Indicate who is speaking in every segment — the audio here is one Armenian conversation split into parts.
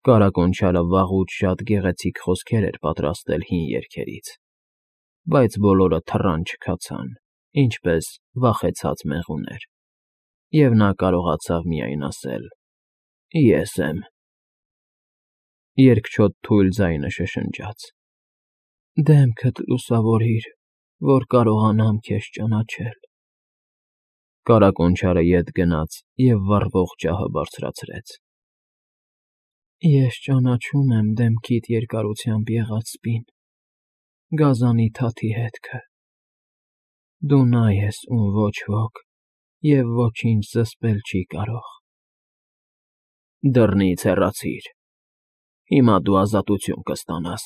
Speaker 1: Կարակոնչարը վաղուց շատ գեղեցիկ խոսքեր էր պատրաստել հին երգերից, բայց բոլորը թռան չքացան, ինչպես վախեցած մեղուներ, և նա կարողացավ միայն ասել. «Ես եմ»։ Երկչոտ թույլ ձայնը շշնջաց. «Դեմքդ լուսավորիր, որ կարողանամ քեզ ճանաչել»։ Կարակոնչարը ետ գնաց և վառվող ջահը բարձրացրեց։ «Ես ճանաչում եմ դեմքիդ երկարությամբ եղած սպին, գազանի թաթի հետքը։ Դու նա ես, ում ոչ ոք և ոչինչ զսպել չի կարող»։ «Դռնից հեռացիր, հիմա դու ազատություն կստանաս»։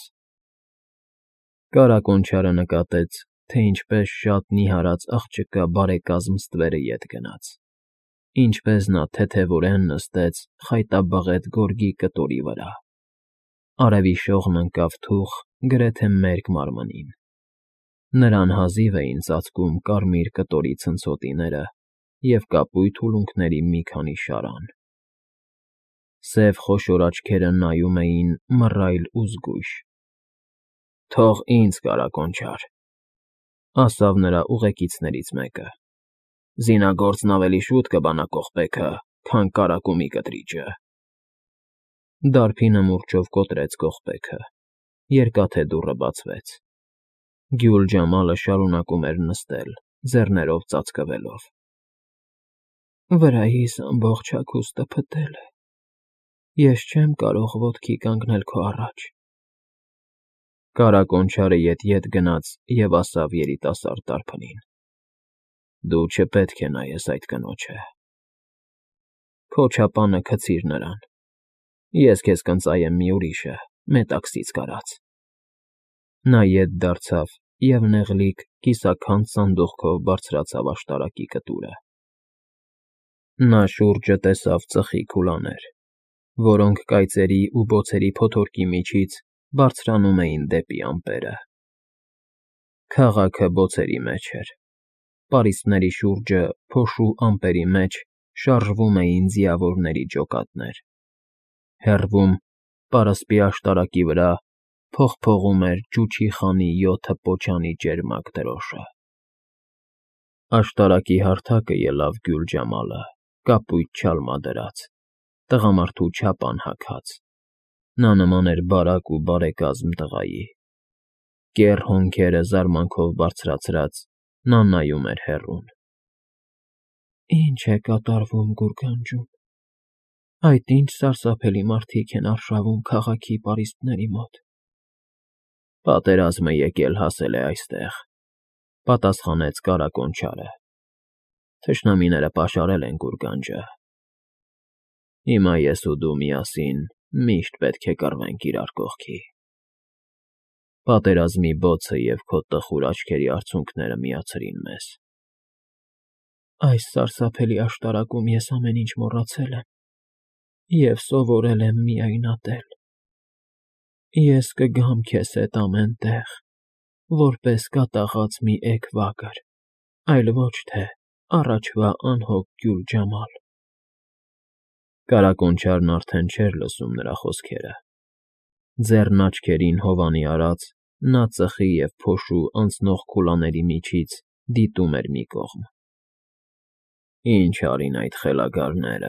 Speaker 1: Կարակոնչարը նկատեց, թե ինչպես շատ նիհարած աղջկա բարեկազմ ստվերը ետ գնաց, ինչպես նա թեթևորեն նստեց խայտաբղետ գորգի կտորի վրա, արևի շողն ընկավ թուխ գրեթե մերկ մարմնին, նրան հազիվ էին ծածկում կարմիր կտորի ցնցոտիները և կապույտ ուլունքների մի քանի շարան։ Սև խոշոր աչքերը նայում էին մռայլ ու զգույշ։ «Թող ինձ, Կարակոնչար», ասավ նրա ուղեկիցներից մեկը, «զինագործն ավելի շուտ կբանա կողպեքը, քան կարակումի կտրիճը»։ Դարբինը մուրճով կոտրեց կողպեքը, երկաթե դուռը բացվեց։ Գյուլջամալը շարունակում էր նստել, ձեռներով ծածկվելով։ «Վրայիս ամբողջ հագուստը փտել է, ես չեմ կարող ոտքի կանգնել քո առաջ»։ Կարակոնչարը ետ գնաց և ասավ երիտասարդ դարբնին. «Դու չպետք է նայես այդ կնոջը։ Քո չապանը գցիր նրան, ես քեզ կընծայեմ մի ուրիշը, մետաքսից կարած»։ Նա ետ դարձավ և նեղլիկ, կիսաքանդ սանդուղքով բարձրացավ աշտարակի կտուրը։ Նա շուրջը տեսավ ծխի քուլաներ, որոնք կայծերի ու բոցերի փոթորկի միջից բարձրանում էին դեպի ամպերը։ Քաղաքը բոցերի մեջ էր, պարիսպների շուրջը փոշու ամպերի մեջ շարժվում էին ձիավորների ջոկատներ, հեռվում, պարսպի աշտարակի վրա, փողփողում էր ջուչի խանի 7 պոչանի ճերմակ դրոշը։ Աշտարակի հարթակը ելավ Գյուլջամալը, կապույտ չալմա դրած, տղամարդու չապան հագած։ Նա նման էր բարակ ու բարեկազմ տղայի։ Կեռ հոնքերը զարմանքով բարձրացրած՝ նա նայում էր հեռուն։ «Ի՞նչ է կատարվում Գուրգանջում, այդ ի՞նչ սարսափելի մարդիկ են արշավում քաղաքի պարիսպների մոտ»։ «Պատերազմը եկել հասել է այստեղ», պատասխանեց Կարակոնչարը։ «Թշնամիները պաշարել են Գուրգանջը։ Հիմա ես ու դու միասին միշտ պետք է կռվենք իրար կողքի։ Պատերազմի բոցը և քո տխուր աչքերի արցունքները միացրին մեզ»։ «Այս սարսափելի աշտարակում ես ամեն ինչ մոռացել եմ և սովորել եմ միայնատել։ Ես կգամ քեզ հետ ամեն տեղ, որպես կատաղած մի էգ֊վագր, այլ ոչ թե առաջվա անհոգ Գյուլջամալ»։ Կարակոնչարն արդեն չէր լսում նրա խոսքերը։ Ձեռն աչքերին հովանի արած՝ նա ծխի և փոշու անցնող քուլաների միջից դիտում էր մի կողմ։ «Ինչ արին այդ խելագարները։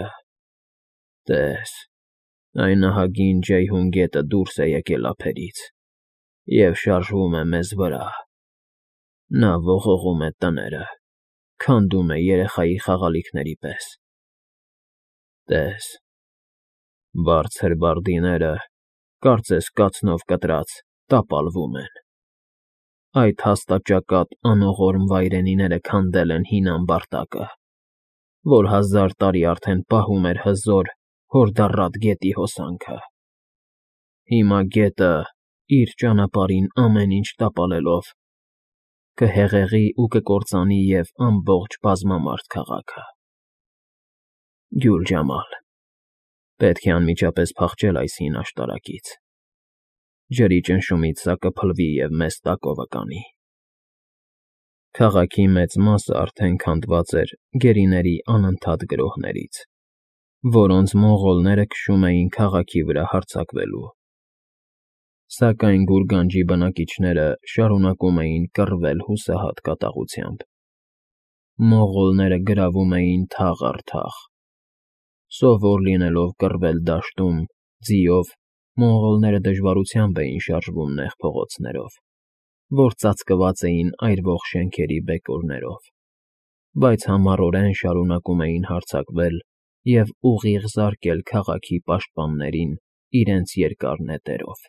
Speaker 1: Տես, այն ահագին Ջեյհուն գետը դուրս է եկել ափերից և շարժվում է մեզ վրա։ Նա ողողում է տները, քանդում է երեխայի խաղալիքների պես։ Տես, բարձր բարդիները, կարծես կացնով կտրած, տապալվում են։ Այդ հաստաճակատ անողորմ վայրենիները քանդել են հին ամբարտակը, որ 1000 տարի արդեն պահում էր հզոր Հորդառատ գետի հոսանքը։ Հիմա գետը, իր ճանապարհին ամեն ինչ տապալելով, կհեղեղի ու կկործանի և ամբողջ բազմամարդ քաղաքը։ Գյուլջամալ, պետք է անմիջապես փախչել այս հին աշտարակից։ Ջրի ճնշումից սա կփլվի և մեզ տակովը կանի»։ Քաղաքի մեծ մասը արդեն քանդված էր գերիների անընդհատ գրոհներից։ որոնց մոնղոլները քշում էին քաղաքի վրա հարձակվելու։ Սակայն Գուրգանջի բնակիչները շարունակում էին կռվել հուսահատ կատաղությամբ։ Մոնղոլները գրավում էին թաղ առ թաղ։ Սովոր լինելով կռվել դաշտում, ձիով, մոնղոլները դժվարությամբ էին շարժվում նեղ փողոցներով, որ ծածկված էին այրվող շենքերի բեկորներով, բայց համառորեն շարունակում էին հարձակվել և ուղիղ զարկել քաղաքի պաշտպաններին իրենց երկար նետերով։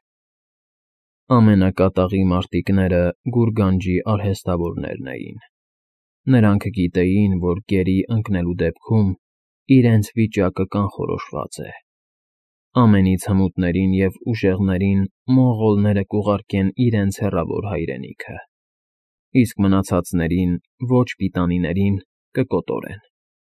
Speaker 1: Ամենակատաղի մարտիկները Գուրգանջի արհեստավորներն էին։ Նրանք գիտեին, որ գերի ընկնելու դեպքում իրենց վիճակը կանխորոշված է։ Ամենից հմուտներին և ուժեղներին մոնղոլները կուղարկեն իրենց հեռավոր հայրենիքը, իսկ մնացածներին, ոչ պիտանիներին, կկոտորեն։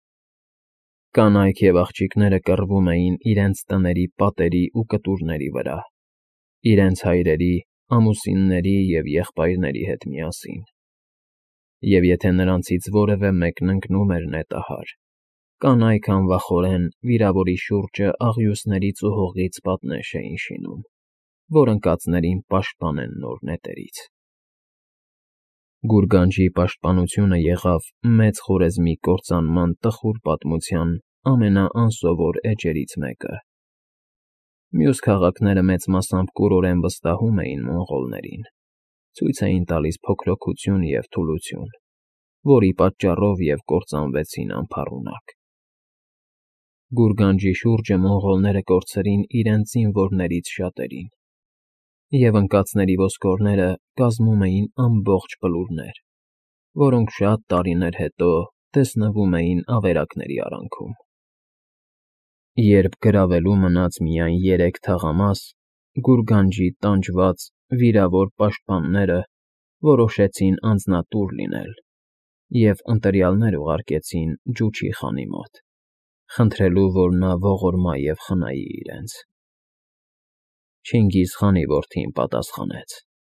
Speaker 1: Կանայք և աղջիկները կռվում էին իրենց տների պատերի ու կտուրների վրա, իրենց հայրերի, ամուսինների և եղբայրների հետ միասին։ Եվ եթե նրանցից որևէ մեկն ընկնում էր նետահար, կանայք անվախորեն վիրավորի շուրջը աղյուսներից ու հողից պատնեշ էին շինում, որ ընկածներին պաշտպանեն նոր նետերից։ Գուրգանջի պաշտպանությունը եղավ Մեծ Խորեզմի կործանման տխուր պատմության ամենաանսովոր էջերից մեկը։ Մյուս քաղաքները մեծ մասամբ կուրորեն վստահում էին մոնղոլներին, ցույց էին տալիս փոքրոքություն և թուլություն, որի պատճառով և կործանվեցին անփառունակ։ Գուրգանջի շուրջը մոնղոլները կորցրին իրենց զինվորներից շատերին, և ընկածների ոսկորները կազմում էին ամբողջ բլուրներ, որոնք շատ տարիներ հետո տեսնվում էին ավերակների արանքում։ Երբ գրավելու մնաց միայն 3 թաղամաս, Գուրգանջի տանջված, վիրավոր պաշտպանները որոշեցին անձնատուր լինել և ընտրյալներ ուղարկեցին Ջուչի խանի մոտ, խնդրելու, որ նա ողորմա և խնայի իրենց։ Չինգիզխանի որդին պատասխանեց.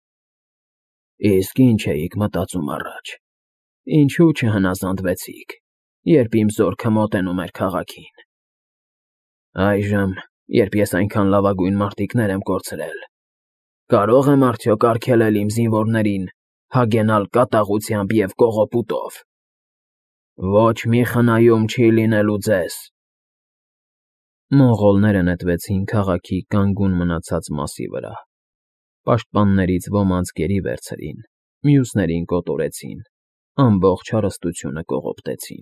Speaker 1: «Իսկ ինչ էիք մտածում առաջ, ինչու չհնազանդվեցիք, երբ իմ զորքը մոտենում էր քաղաքին։ Այժմ, երբ ես այնքան լավագույն մարտիկներ եմ կորցրել, կարո՞ղ եմ արդյոք արգելել իմ զինվորներին հագենալ կատաղությամբ և կողոպուտով։ Ոչ մի խնայում չի լինելու ձեզ»։ Մոնղոլները նետվեցին քաղաքի կանգուն մնացած մասի վրա։ Պաշտպաններից ոմանց գերի վերցրին, մյուսներին կոտորեցին, ամբողջ հարստությունը կողոպտեցին։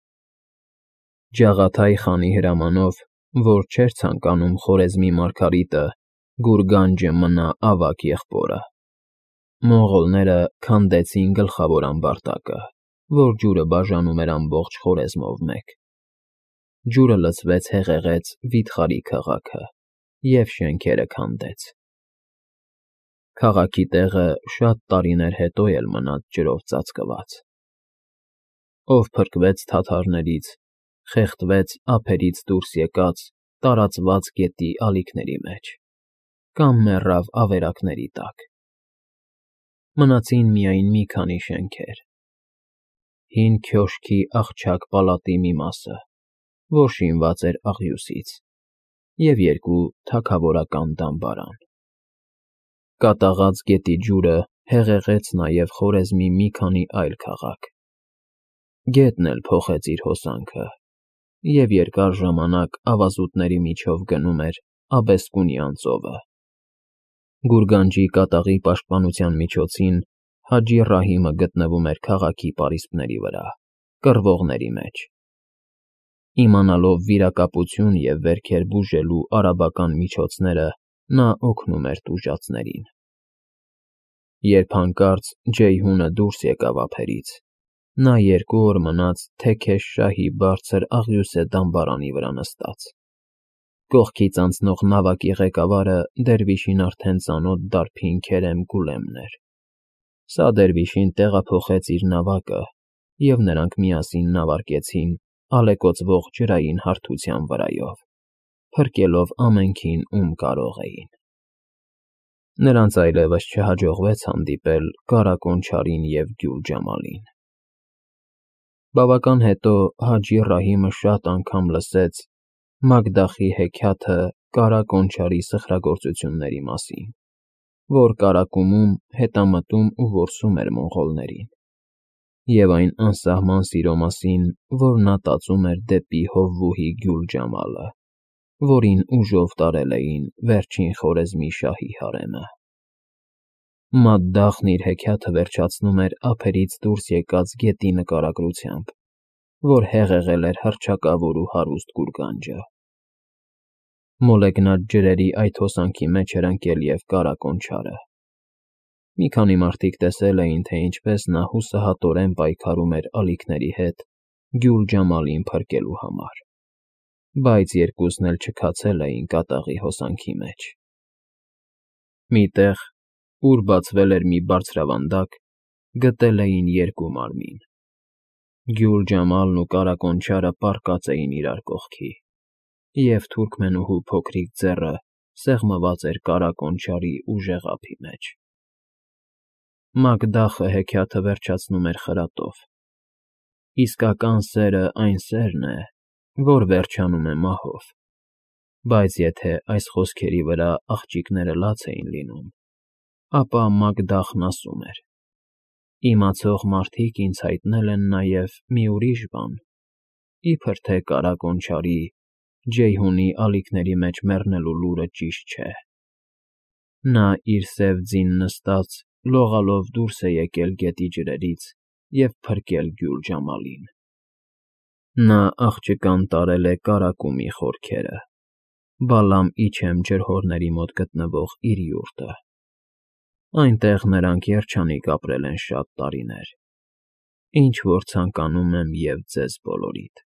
Speaker 1: Ջաղաթայ խանի հրամանով, որ չէր ցանկանում Խորեզմի մարգարիտը Գուրգանջը մնա ավագ եղբորը, մոնղոլները քանդեցին գլխավոր ամբարտակը, որ ջուրը բաժանում էր ամբողջ Խորեզմով մեկ։ Ջուրը լցվեց հեղեղեց Վիթխարի քաղաքը և շենքերը քանդեց։ Քաղաքի տեղը շատ տարիներ հետո էլ մնաց ջրով ծածկված։ Ով փրկվեց թաթարներից, խեղդվեց ափերից դուրս եկած տարածված գետի ալիքների մեջ, կամ մեռավ ավերակների տակ։ Մնացին միայն մի քանի շենքեր. հին քյոշքի աղջակ պալատի մի մասը, որ շինված էր աղյուսից, և 2 թագավորական դամբարան։ Կատաղած գետի ջուրը հեղեղեց նաև Խորեզմի մի քանի այլ քաղաք։ Գետն էլ փոխեց իր հոսանքը, և երկար ժամանակ ավազուտների միջով գնում էր Աբեսկունյան ծովը։ Գուրգանջի կատաղի պաշտպանության միջոցին Հաջի Ռահիմը գտնվում էր քաղաքի պարիսպների վրա, կռվողների մեջ։ Իմանալով վիրակապություն և վերքեր բուժելու արաբական միջոցները, նա օգնում էր տուժածներին։ Երբ հանկարծ Ջեյհունը դուրս եկավ ափերից, նա 2 օր մնաց Թեքեշ֊շահի բարձր աղյուսե դամբարանի վրա նստած։ Կողքից անցնող նավակի ղեկավարը դերվիշին արդեն ծանոթ դարբին Քերեմ Գուլեմն էր։ Սա դերվիշին տեղափոխեց իր նավակը, և նրանք միասին նավարկեցին ալեկոծվող ջրային հարթության վրայով, փրկելով ամենքին, ում կարող էին։ Նրանց այլևս չհաջողվեց հանդիպել Կարակոնչարին և Գյուլ֊Ջամալին։ Բավական հետո Հաջի Ռահիմը շատ անգամ լսեց, Մագդախի հեքիաթը Կարա Կոնչարի սխրագործությունների մասին, որ Կարակումում հետամտում ու որսում էր մոնղոլներին, և այն անսահման սիրո մասին, որ նա տածում էր դեպի Հովվուհի Գյուլ Ջամալը, որին ուժով տարել էին վերջին Խորեզմի շահի հարեմը։ Մադդախն իր հեքիաթը վերջացնում էր ափերից դուրս եկած գետի նկարագրությամբ, որ հեղեղել էր հռչակավոր ու հարուստ գուրգանջը։ Մոլեգնած ջրերի այդ հոսանքի մեջ էր ընկել և Կարա Կոնչարը։ Մի քանի մարդիկ տեսել էին, թե ինչպես նա հուսահատորեն պայքարում էր ալիքների հետ Գյուլ Ջամալին փրկելու համար, բայց երկուսն էլ չքացել էին կատաղի հոսանքի մեջ։ Մի տեղ, ուր բացվել էր մի բարձրավանդակ, գտել էին երկու մարմին. Գյուլ Ջամալն ու Կարա Կոնչարը պառկած էին իրար կողքի, և թուրքմենուհու փոքրիկ ձեռը սեղմված էր Կարա Կոնչարի ուժեղ ափի մեջ։ Մակդախը հեքիաթը վերջացնում էր խրատով. «Իսկական սերը այն սերն է, որ վերջանում է մահով, բայց եթե այս խոսքերի վրա աղջիկները լաց էին լինում, ապա Մակդախն ասում էր. «Իմացող մարդիկ ինձ հայտնել են նաև մի ուրիշ բան, իբր թե Կարա Կոնչարի՝ Ջեյհունի ալիքների մեջ մեռնելու լուրը ճիշտ չէ։ Նա իր սև ձին նստած լողալով դուրս է եկել գետի ջրերից և փրկել Գյուլ Ջամալին։ Նա աղջկան տարել է Կարակումի խորքերը, Բալամ Իչեմ ջրհորների մոտ գտնվող իր յուրտը։ Այնտեղ նրանք երջանիկ ապրել են շատ տարիներ, ինչ որ ցանկանում եմ և ձեզ բոլորիդ»։